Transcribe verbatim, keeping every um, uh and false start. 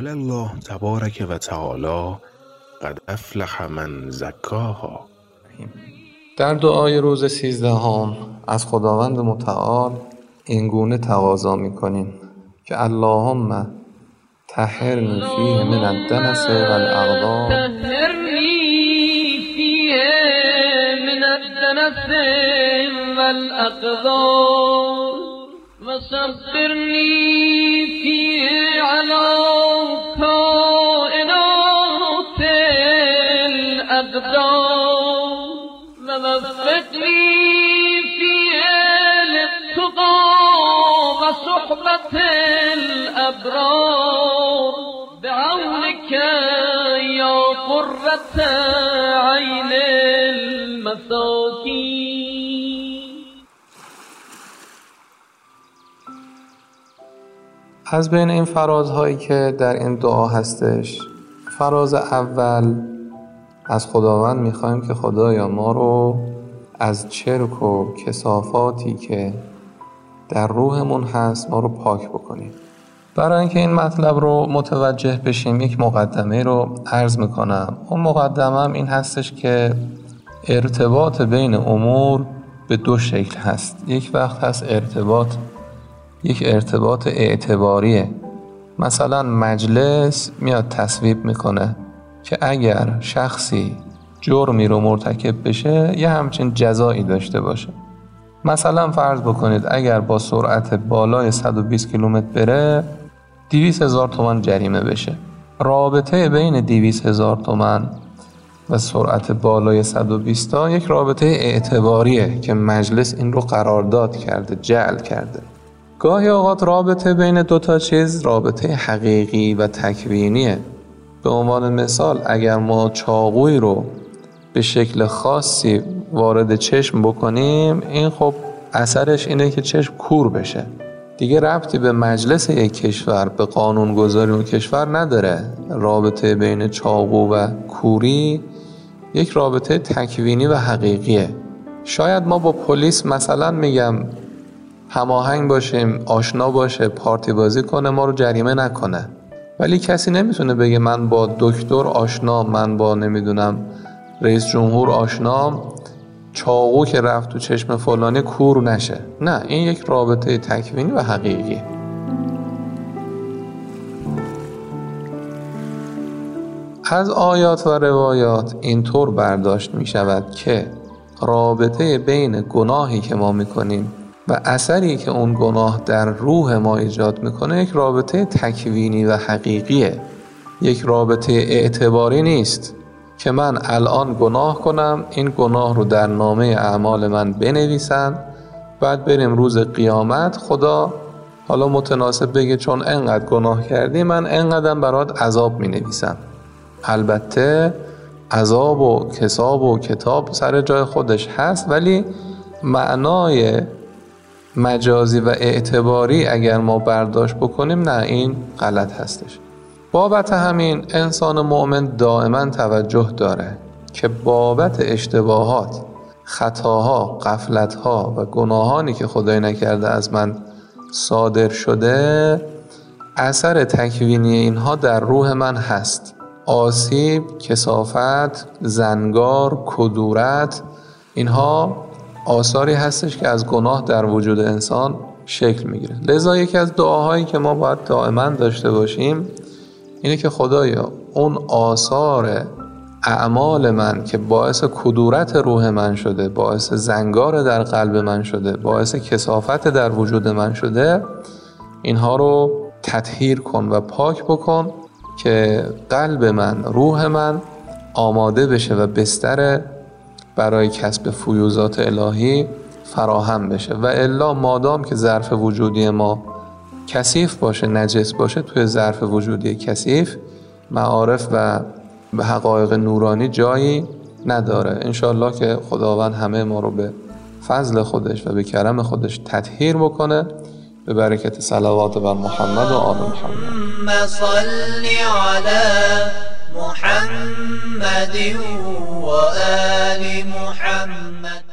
قال الله تبارک و تعالی قد افلح من زکاها. در دعای روز سیزدهم از خداوند متعال این گونه تقاضا می‌کنیم که اللهم طهرنی فیه من الدنس والاغضاب وصبرني فيه على كائنات الأقدار ووفقني فيه للتقى وصحبة الأبرار بعونك يا قرة عين المساكين. از بین این فرازهایی که در این دعا هستش، فراز اول از خداوند میخوایم که خدایا ما رو از چرک و کثافاتی که در روحمون هست ما رو پاک بکنیم. برای اینکه این مطلب رو متوجه بشیم یک مقدمه رو عرض میکنم. اون مقدمه این هستش که ارتباط بین امور به دو شکل هست. یک وقت هست ارتباط یک ارتباط اعتباریه. مثلا مجلس میاد تصویب میکنه که اگر شخصی جرمی رو مرتکب بشه یه همچین جزایی داشته باشه. مثلا فرض بکنید اگر با سرعت بالای صد و بیست کیلومتر بره دویست هزار تومان جریمه بشه. رابطه بین دویست هزار تومان و سرعت بالای صد و بیست تا یک رابطه اعتباریه که مجلس این رو قرارداد کرده، جعل کرده. گاهی اوقات رابطه بین دو تا چیز رابطه حقیقی و تکوینیه. به عنوان مثال اگر ما چاقوی رو به شکل خاصی وارد چشم بکنیم این خب اثرش اینه که چشم کور بشه. دیگه ربطی به مجلس یک کشور، به قانونگذاری اون کشور نداره. رابطه بین چاقو و کوری یک رابطه تکوینی و حقیقیه. شاید ما با پلیس مثلا میگم هماهنگ باشیم، آشنا باشه، پارتی بازی کنه، ما رو جریمه نکنه، ولی کسی نمیتونه بگه من با دکتر آشنا، من با نمیدونم رئیس جمهور آشنام، چاقو که رفت تو چشم فلانی کور نشه. نه، این یک رابطه تکوینی و حقیقی. از آیات و روایات اینطور برداشت می شود که رابطه بین گناهی که ما میکنیم و اثری که اون گناه در روح ما ایجاد میکنه یک رابطه تکوینی و حقیقیه. یک رابطه اعتباری نیست که من الان گناه کنم، این گناه رو در نامه اعمال من بنویسن، بعد بریم روز قیامت خدا حالا متناسب بگه چون انقدر گناه کردی من انقدرم برات عذاب می نویسم. البته عذاب و کساب و کتاب سر جای خودش هست، ولی معنای مجازی و اعتباری اگر ما برداشت بکنیم نه، این غلط هستش. بابت همین انسان مؤمن دائما توجه داره که بابت اشتباهات، خطاها، غفلتها و گناهانی که خدای نکرده از من صادر شده اثر تکوینی اینها در روح من هست. آسیب، کثافت، زنگار، کدورت، اینها آثاری هستش که از گناه در وجود انسان شکل میگیره. لذا یکی از دعاهایی که ما باید دائما داشته باشیم اینه که خدایا اون آثار اعمال من که باعث کدورت روح من شده، باعث زنگار در قلب من شده، باعث کثافت در وجود من شده، اینها رو تطهیر کن و پاک بکن که قلب من، روح من آماده بشه و بستر برای کسب فیوضات الهی فراهم بشه. و الا مادام که ظرف وجودی ما کثیف باشه، نجس باشه، توی ظرف وجودی کثیف معارف و به حقایق نورانی جایی نداره. انشالله که خداوند همه ما رو به فضل خودش و به کرم خودش تطهیر بکنه به برکت صلوات بر محمد و آل محمد. صلی علی محمد و آل محمد.